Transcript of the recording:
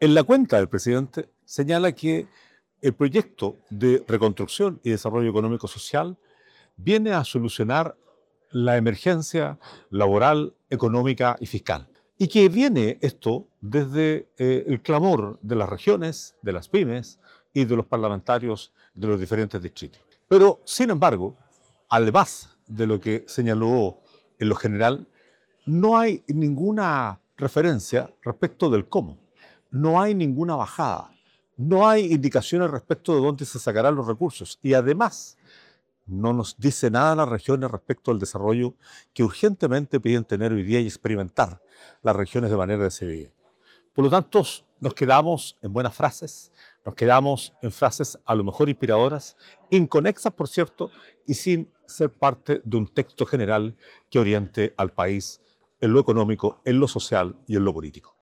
En la cuenta del presidente señala que el proyecto de reconstrucción y desarrollo económico social viene a solucionar la emergencia laboral, económica y fiscal. Y que viene esto desde el clamor de las regiones, de las pymes y de los parlamentarios de los diferentes distritos. Pero, sin embargo, además de lo que señaló en lo general, no hay ninguna referencia respecto del cómo. No hay ninguna bajada. No hay indicaciones respecto de dónde se sacarán los recursos. Y además, no nos dice nada a las regiones respecto al desarrollo que urgentemente piden tener hoy día y experimentar las regiones de manera decidida. Por lo tanto, nos quedamos en buenas frases, nos quedamos en frases a lo mejor inspiradoras, inconexas, por cierto, y sin ser parte de un texto general que oriente al país en lo económico, en lo social y en lo político.